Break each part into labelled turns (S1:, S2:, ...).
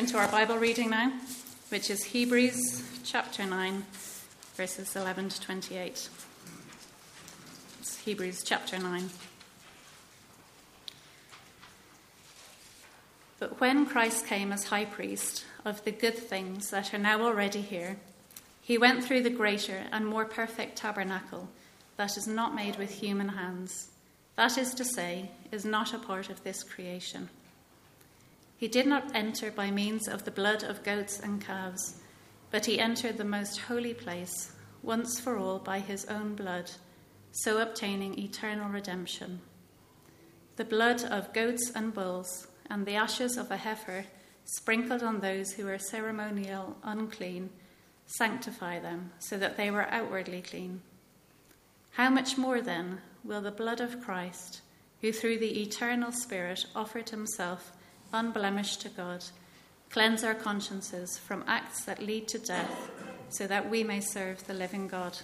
S1: to our Bible reading now, which is Hebrews chapter 9, verses 11 to 28. It's Hebrews chapter 9. But when Christ came as high priest of the good things that are now already here, he went through the greater and more perfect tabernacle that is not made with human hands, that is to say, is not a part of this creation. He did not enter by means of the blood of goats and calves, but he entered the most holy place once for all by his own blood, so obtaining eternal redemption. The blood of goats and bulls and the ashes of a heifer sprinkled on those who are ceremonial unclean sanctify them, so that they were outwardly clean. How much more then will the blood of Christ, who through the eternal Spirit offered himself unblemished to God, cleanse our consciences from acts that lead to death, so that we may serve the living God.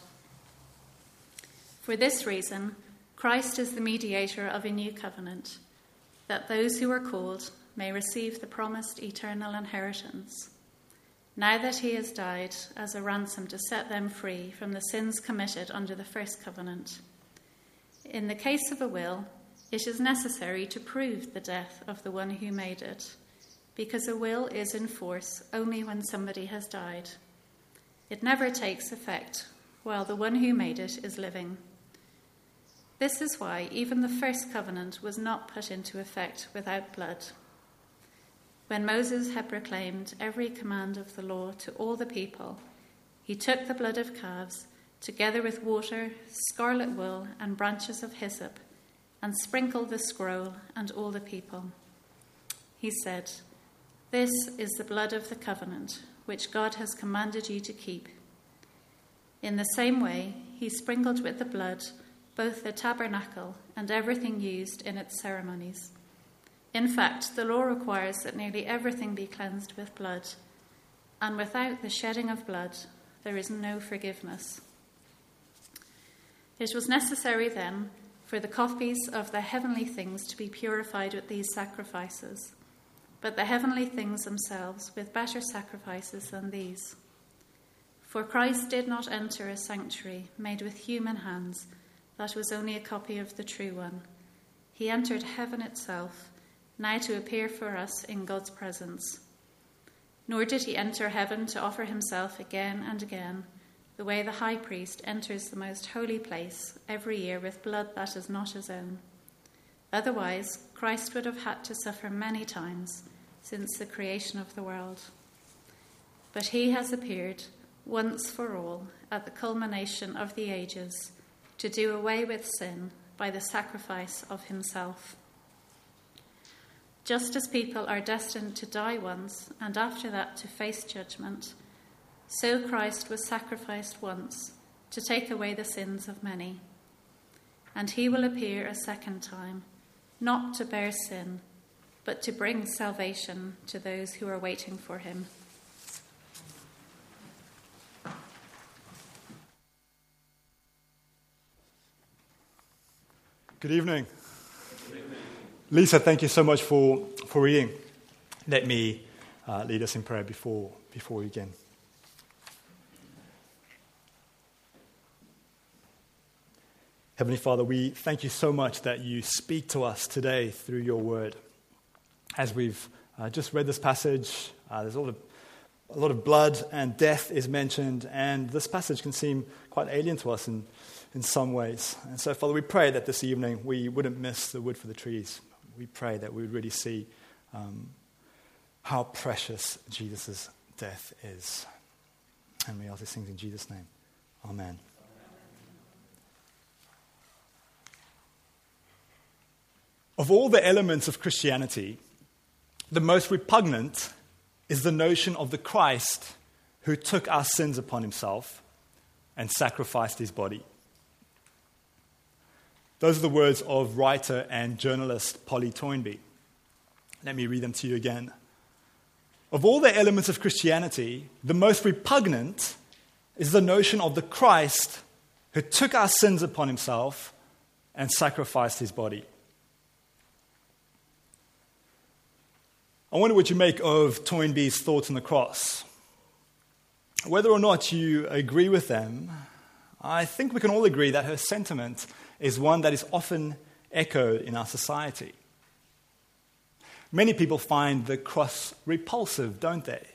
S1: For this reason, Christ is the mediator of a new covenant, that those who are called may receive the promised eternal inheritance. Now that he has died as a ransom to set them free from the sins committed under the first covenant. In the case of a will, it is necessary to prove the death of the one who made it, because a will is in force only when somebody has died. It never takes effect while the one who made it is living. This is why even the first covenant was not put into effect without blood. When Moses had proclaimed every command of the law to all the people, he took the blood of calves, together with water, scarlet wool, and branches of hyssop, and sprinkled the scroll and all the people. He said, "This is the blood of the covenant, which God has commanded you to keep." In the same way, he sprinkled with the blood both the tabernacle and everything used in its ceremonies. In fact, the law requires that nearly everything be cleansed with blood, and without the shedding of blood, there is no forgiveness. It was necessary then for the copies of the heavenly things to be purified with these sacrifices, but the heavenly things themselves with better sacrifices than these. For Christ did not enter a sanctuary made with human hands that was only a copy of the true one. He entered heaven itself, now to appear for us in God's presence. Nor did he enter heaven to offer himself again and again, the way the high priest enters the most holy place every year with blood that is not his own. Otherwise, Christ would have had to suffer many times since the creation of the world. But he has appeared once for all at the culmination of the ages to do away with sin by the sacrifice of himself. Just as people are destined to die once and after that to face judgment, so Christ was sacrificed once to take away the sins of many. And he will appear a second time, not to bear sin, but to bring salvation to those who are waiting for him.
S2: Good evening. Lisa, thank you so much for reading. Let me lead us in prayer before we begin. Heavenly Father, we thank you so much that you speak to us today through your word. As we've just read this passage, there's a lot of blood and death is mentioned, and this passage can seem quite alien to us in some ways. And so, Father, we pray that this evening we wouldn't miss the wood for the trees. We pray that we would really see how precious Jesus' death is. And we ask these things in Jesus' name. Amen. Of all the elements of Christianity, the most repugnant is the notion of the Christ who took our sins upon himself and sacrificed his body. Those are the words of writer and journalist Polly Toynbee. Let me read them to you again. Of all the elements of Christianity, the most repugnant is the notion of the Christ who took our sins upon himself and sacrificed his body. I wonder what you make of Toynbee's thoughts on the cross. Whether or not you agree with them, I think we can all agree that her sentiment is one that is often echoed in our society. Many people find the cross repulsive, don't they?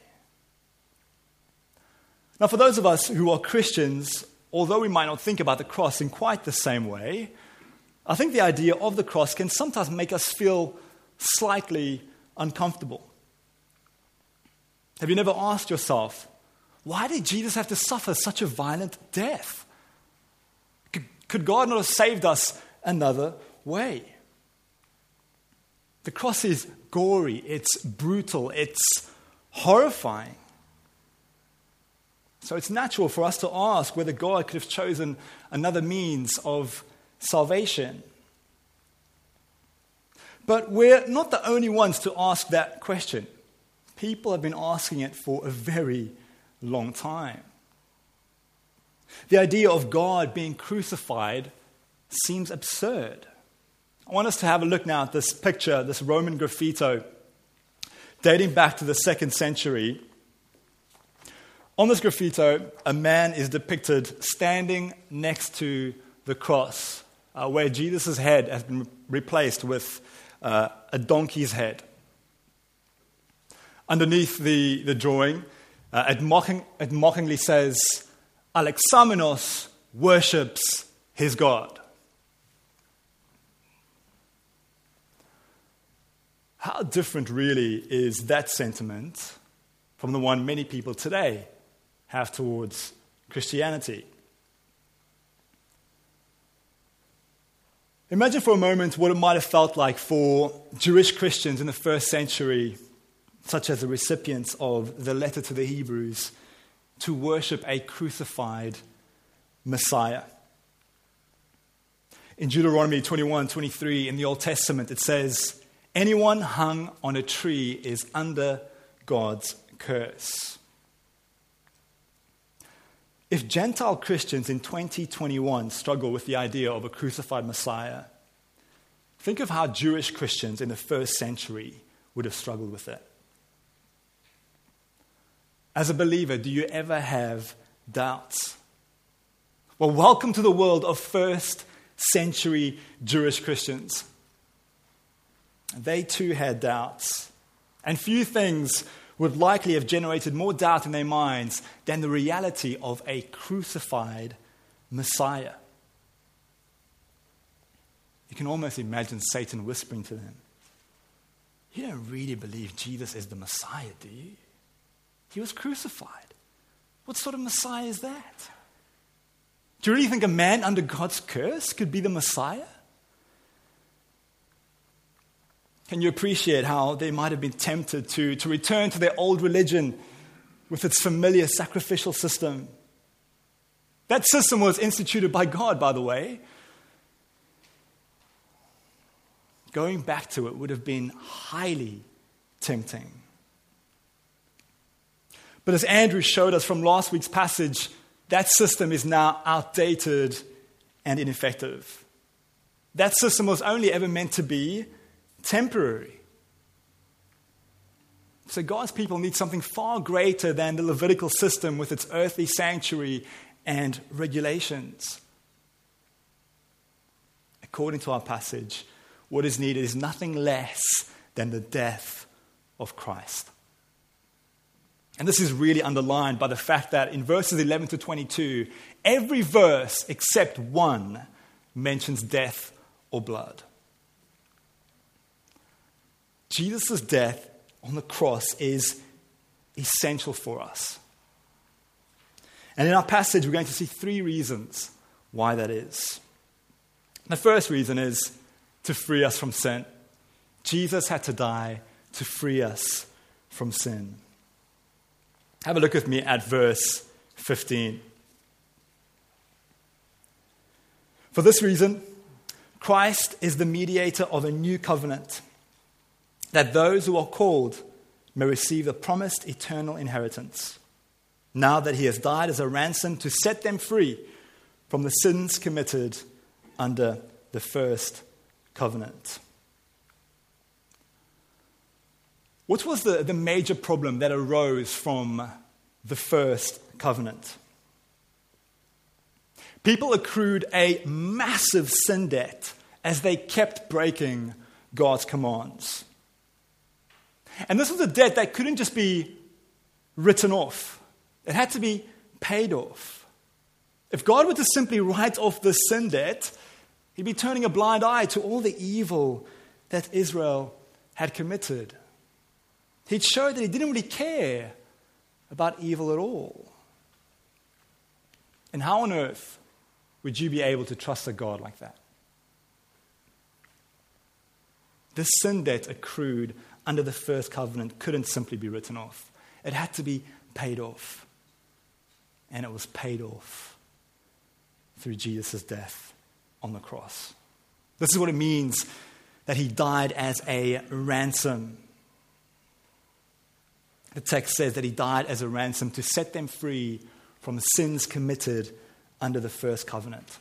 S2: Now, for those of us who are Christians, although we might not think about the cross in quite the same way, I think the idea of the cross can sometimes make us feel slightly uncomfortable. Have you never asked yourself, why did Jesus have to suffer such a violent death? Could God not have saved us another way? The cross is gory, it's brutal, it's horrifying. So it's natural for us to ask whether God could have chosen another means of salvation. But we're not the only ones to ask that question. People have been asking it for a very long time. The idea of God being crucified seems absurd. I want us to have a look now at this picture, this Roman graffito, dating back to the 2nd century. On this graffito, a man is depicted standing next to the cross, where Jesus' head has been replaced with a donkey's head. Underneath the drawing, it mockingly says, Alexamenos worships his God. How different really is that sentiment from the one many people today have towards Christianity? Imagine for a moment what it might have felt like for Jewish Christians in the 1st century, such as the recipients of the letter to the Hebrews, to worship a crucified Messiah. In Deuteronomy 21:23 in the Old Testament, it says, anyone hung on a tree is under God's curse. If Gentile Christians in 2021 struggle with the idea of a crucified Messiah, think of how Jewish Christians in the 1st century would have struggled with it. As a believer, do you ever have doubts? Well, welcome to the world of 1st century Jewish Christians. They too had doubts. And few things would likely have generated more doubt in their minds than the reality of a crucified Messiah. You can almost imagine Satan whispering to them, you don't really believe Jesus is the Messiah, do you? He was crucified. What sort of Messiah is that? Do you really think a man under God's curse could be the Messiah? Can you appreciate how they might have been tempted to return to their old religion with its familiar sacrificial system? That system was instituted by God, by the way. Going back to it would have been highly tempting. But as Andrew showed us from last week's passage, that system is now outdated and ineffective. That system was only ever meant to be temporary. So God's people need something far greater than the Levitical system with its earthly sanctuary and regulations. According to our passage, what is needed is nothing less than the death of Christ. And this is really underlined by the fact that in verses 11 to 22, every verse except one mentions death or blood. Jesus' death on the cross is essential for us. And in our passage, we're going to see 3 reasons why that is. The first reason is to free us from sin. Jesus had to die to free us from sin. Have a look with me at verse 15. For this reason, Christ is the mediator of a new covenant, that those who are called may receive the promised eternal inheritance, now that he has died as a ransom to set them free from the sins committed under the first covenant. What was the major problem that arose from the first covenant? People accrued a massive sin debt as they kept breaking God's commands. And this was a debt that couldn't just be written off. It had to be paid off. If God were to simply write off the sin debt, he'd be turning a blind eye to all the evil that Israel had committed. He'd show that he didn't really care about evil at all. And how on earth would you be able to trust a God like that? This sin debt accrued under the first covenant couldn't simply be written off. It had to be paid off. And it was paid off through Jesus' death on the cross. This is what it means that he died as a ransom. The text says that he died as a ransom to set them free from the sins committed under the first covenant.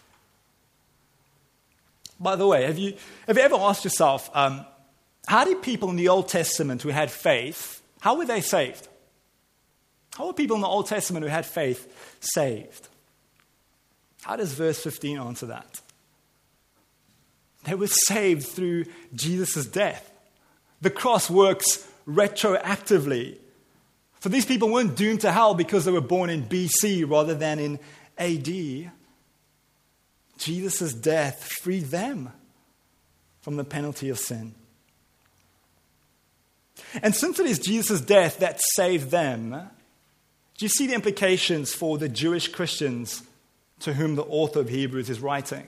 S2: By the way, have you ever asked yourself, how did people in the Old Testament who had faith, how were they saved? How were people in the Old Testament who had faith saved? How does verse 15 answer that? They were saved through Jesus' death. The cross works retroactively. So these people weren't doomed to hell because they were born in BC rather than in AD. Jesus' death freed them from the penalty of sin. And since it is Jesus' death that saved them, do you see the implications for the Jewish Christians to whom the author of Hebrews is writing?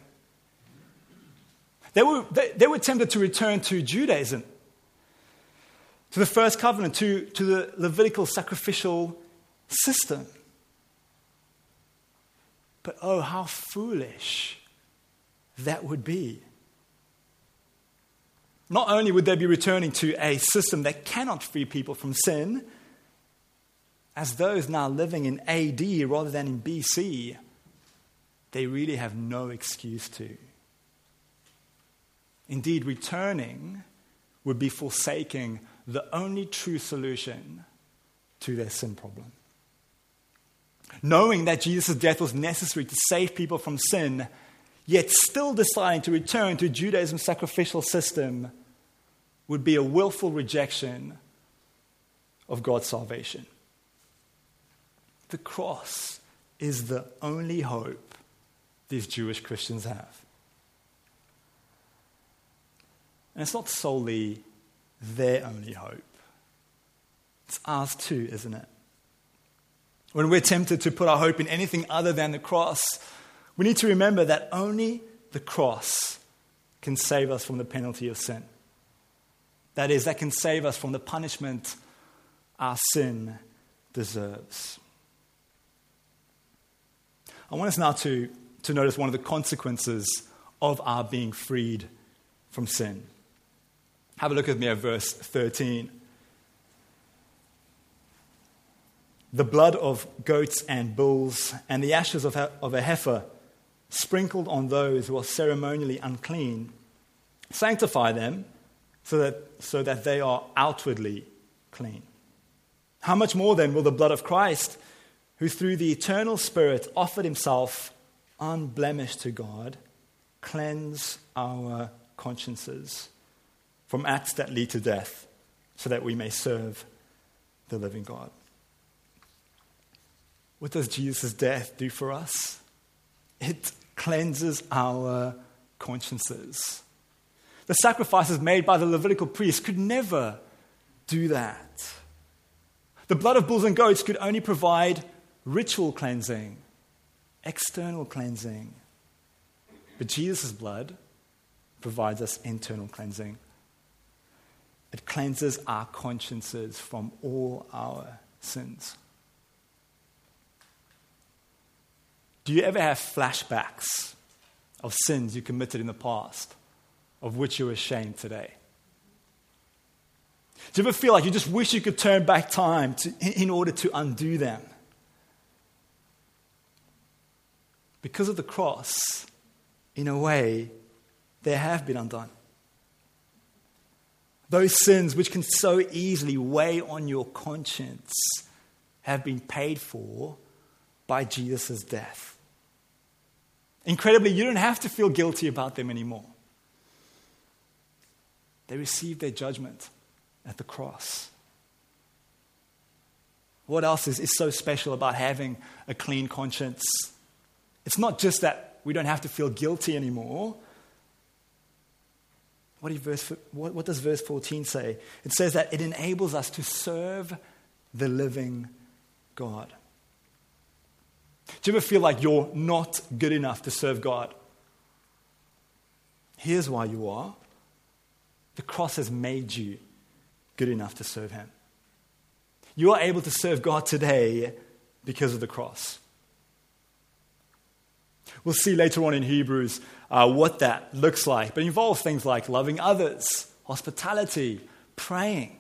S2: They were tempted to return to Judaism, to the first covenant, to the Levitical sacrificial system. But oh, how foolish that would be. Not only would they be returning to a system that cannot free people from sin, as those now living in AD rather than in BC, they really have no excuse to. Indeed, returning would be forsaking the only true solution to their sin problem. Knowing that Jesus' death was necessary to save people from sin, yet still deciding to return to Judaism's sacrificial system would be a willful rejection of God's salvation. The cross is the only hope these Jewish Christians have. And it's not solely their only hope. It's ours too, isn't it? When we're tempted to put our hope in anything other than the cross, we need to remember that only the cross can save us from the penalty of sin. That is, that can save us from the punishment our sin deserves. I want us now to notice one of the consequences of our being freed from sin. Have a look with me at verse 13. The blood of goats and bulls and the ashes of a heifer sprinkled on those who are ceremonially unclean sanctify them so that they are outwardly clean. How much more then will the blood of Christ, who through the eternal Spirit offered himself unblemished to God, cleanse our consciences from acts that lead to death, so that we may serve the living God. What does Jesus' death do for us? It cleanses our consciences. The sacrifices made by the Levitical priests could never do that. The blood of bulls and goats could only provide ritual cleansing, external cleansing. But Jesus' blood provides us internal cleansing. It cleanses our consciences from all our sins. Do you ever have flashbacks of sins you committed in the past, of which you're ashamed today? Do you ever feel like you just wish you could turn back time in order to undo them? Because of the cross, in a way, they have been undone. Those sins which can so easily weigh on your conscience have been paid for by Jesus' death. Incredibly, you don't have to feel guilty about them anymore. They received their judgment at the cross. What else is so special about having a clean conscience? It's not just that we don't have to feel guilty anymore. What does verse 14 say? It says that it enables us to serve the living God. Do you ever feel like you're not good enough to serve God? Here's why you are. The cross has made you good enough to serve Him. You are able to serve God today because of the cross. We'll see later on in Hebrews what that looks like, but it involves things like loving others, hospitality, praying.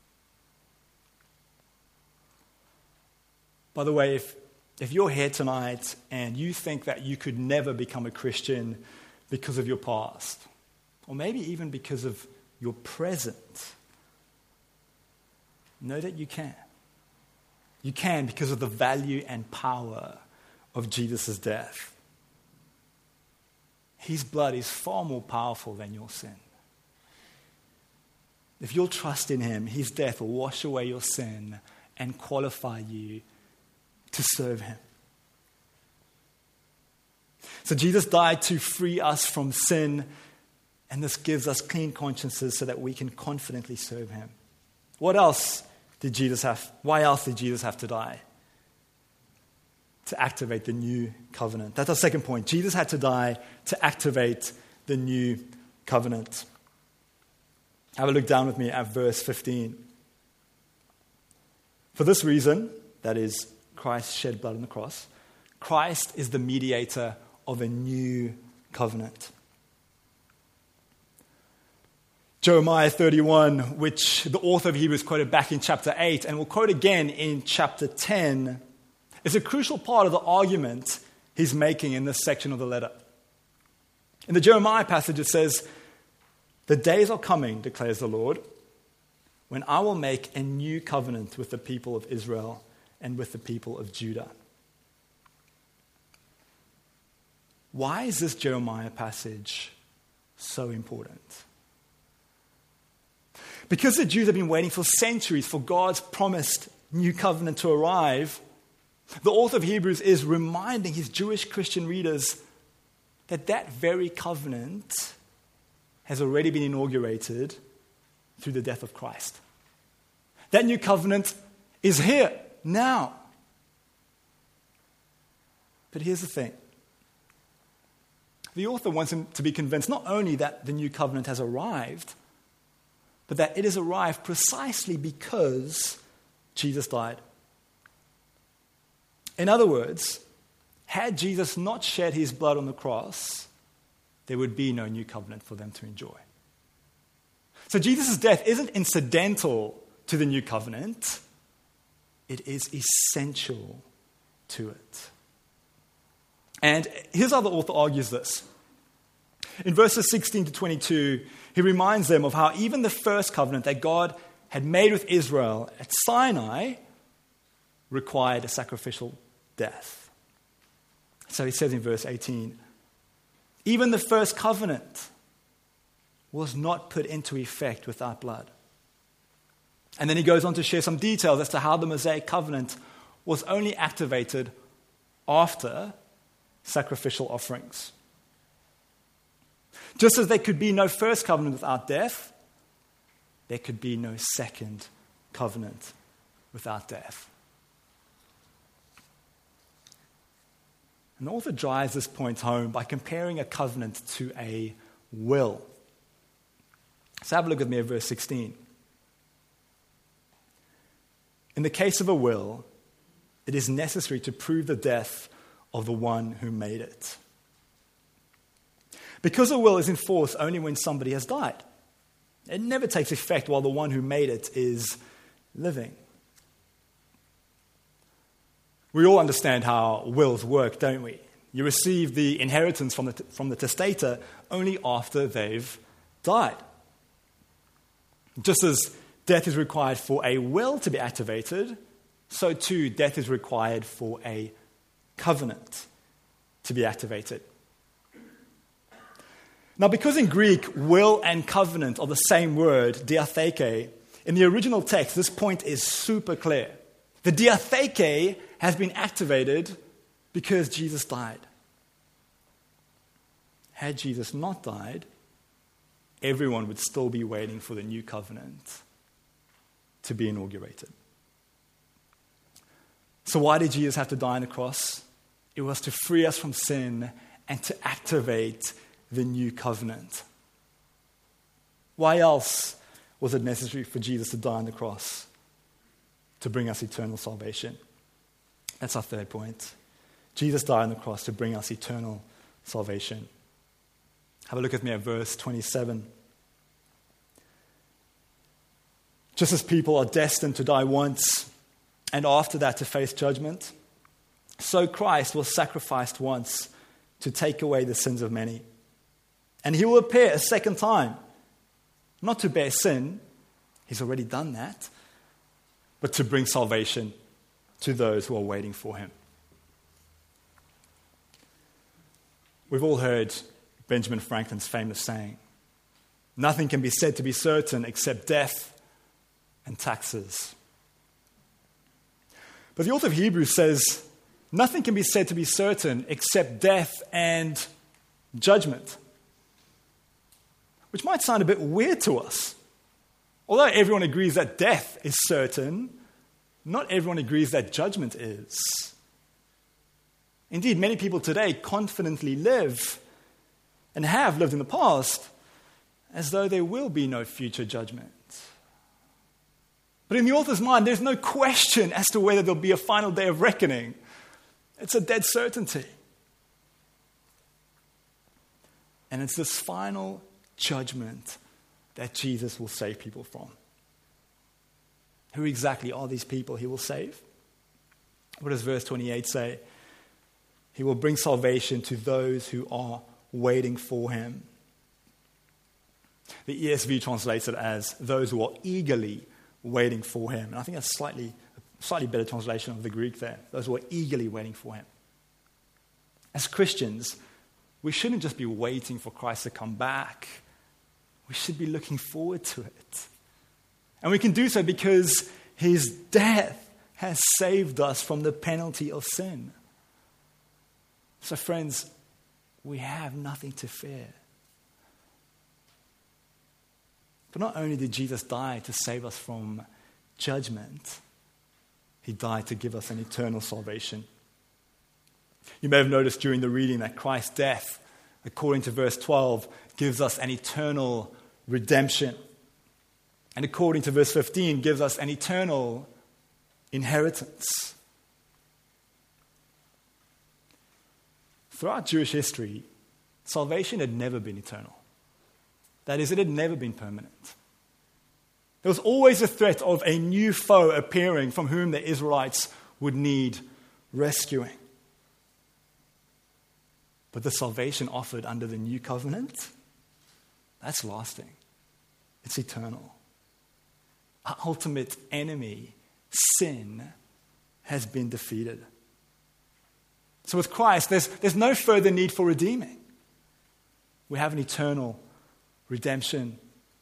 S2: By the way, if you're here tonight and you think that you could never become a Christian because of your past, or maybe even because of your present, know that you can. You can because of the value and power of Jesus' death. His blood is far more powerful than your sin. If you'll trust in Him, His death will wash away your sin and qualify you to serve Him. So Jesus died to free us from sin, and this gives us clean consciences so that we can confidently serve Him. What else did Jesus have? Why else did Jesus have to die? To activate the new covenant. That's our second point. Jesus had to die to activate the new covenant. Have a look down with me at verse 15. For this reason, that is, Christ shed blood on the cross, Christ is the mediator of a new covenant. Jeremiah 31, which the author of Hebrews quoted back in chapter 8, and will quote again in chapter 10, is a crucial part of the argument he's making in this section of the letter. In the Jeremiah passage it says, "The days are coming, declares the Lord, when I will make a new covenant with the people of Israel and with the people of Judah." Why is this Jeremiah passage so important? Because the Jews have been waiting for centuries for God's promised new covenant to arrive, the author of Hebrews is reminding his Jewish Christian readers that that very covenant has already been inaugurated through the death of Christ. That new covenant is here now. But here's the thing. The author wants him to be convinced not only that the new covenant has arrived, but that it has arrived precisely because Jesus died. In other words, had Jesus not shed his blood on the cross, there would be no new covenant for them to enjoy. So Jesus' death isn't incidental to the new covenant. It is essential to it. And here's how the author argues this. In verses 16 to 22, he reminds them of how even the first covenant that God had made with Israel at Sinai required a sacrificial death. So he says in verse 18, even the first covenant was not put into effect without blood. And then he goes on to share some details as to how the Mosaic covenant was only activated after sacrificial offerings. Just as there could be no first covenant without death, there could be no second covenant without death. And the author drives this point home by comparing a covenant to a will. So have a look with me at verse 16. In the case of a will, it is necessary to prove the death of the one who made it. Because a will is in force only when somebody has died. It never takes effect while the one who made it is living. We all understand how wills work, don't we? You receive the inheritance from the testator only after they've died. Just as death is required for a will to be activated, so too death is required for a covenant to be activated. Now, because in Greek, will and covenant are the same word, diatheke, in the original text, this point is super clear. The diatheke has been activated because Jesus died. Had Jesus not died, everyone would still be waiting for the new covenant to be inaugurated. So why did Jesus have to die on the cross? It was to free us from sin and to activate the new covenant. Why else was it necessary for Jesus to die on the cross? To bring us eternal salvation. That's our third point. Jesus died on the cross to bring us eternal salvation. Have a look with me at verse 27. Just as people are destined to die once, and after that to face judgment, so Christ was sacrificed once to take away the sins of many. And he will appear a second time, not to bear sin, he's already done that, but to bring salvation to those who are waiting for him. We've all heard Benjamin Franklin's famous saying, "Nothing can be said to be certain except death and taxes." But the author of Hebrews says, nothing can be said to be certain except death and judgment. Which might sound a bit weird to us. Although everyone agrees that death is certain, not everyone agrees that judgment is. Indeed, many people today confidently live and have lived in the past as though there will be no future judgment. But in the author's mind, there's no question as to whether there'll be a final day of reckoning. It's a dead certainty. And it's this final judgment that Jesus will save people from. Who exactly are these people he will save? What does verse 28 say? He will bring salvation to those who are waiting for him. The ESV translates it as those who are eagerly waiting for him. And I think that's a slightly better translation of the Greek there. Those who are eagerly waiting for him. As Christians, we shouldn't just be waiting for Christ to come back. We should be looking forward to it. And we can do so because his death has saved us from the penalty of sin. So friends, we have nothing to fear. But not only did Jesus die to save us from judgment, he died to give us an eternal salvation. You may have noticed during the reading that Christ's death, according to verse 12, gives us an eternal redemption. And according to verse 15, gives us an eternal inheritance. Throughout Jewish history, salvation had never been eternal. That is, it had never been permanent. There was always a threat of a new foe appearing from whom the Israelites would need rescuing. But the salvation offered under the new covenant, that's lasting. It's eternal. Our ultimate enemy, sin, has been defeated. So with Christ, there's no further need for redeeming. We have an eternal redemption.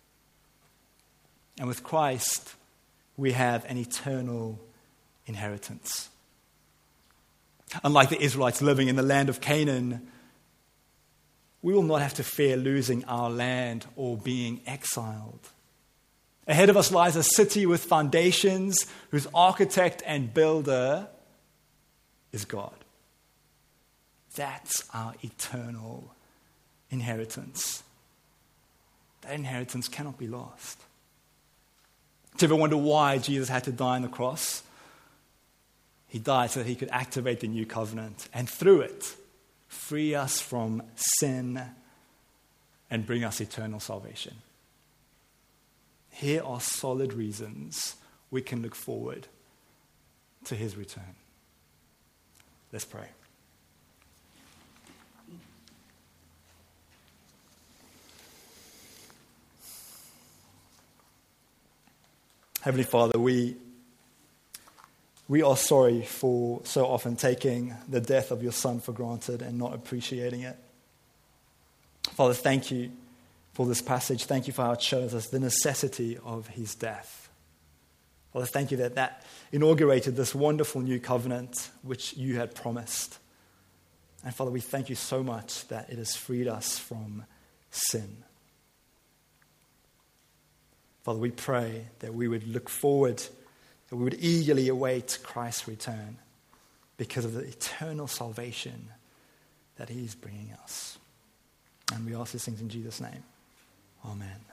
S2: And with Christ, we have an eternal inheritance. Unlike the Israelites living in the land of Canaan, we will not have to fear losing our land or being exiled. Ahead of us lies a city with foundations whose architect and builder is God. That's our eternal inheritance. That inheritance cannot be lost. Do you ever wonder why Jesus had to die on the cross? He died so that he could activate the new covenant and through it, free us from sin and bring us eternal salvation. Here are solid reasons we can look forward to his return. Let's pray. Heavenly Father, we are sorry for so often taking the death of your Son for granted and not appreciating it. Father, thank you for this passage. Thank you for how it shows us the necessity of his death. Father, thank you that inaugurated this wonderful new covenant which you had promised. And Father, we thank you so much that it has freed us from sin. Father, we pray that we would look forward, that we would eagerly await Christ's return because of the eternal salvation that he is bringing us. And we ask these things in Jesus' name. Amen.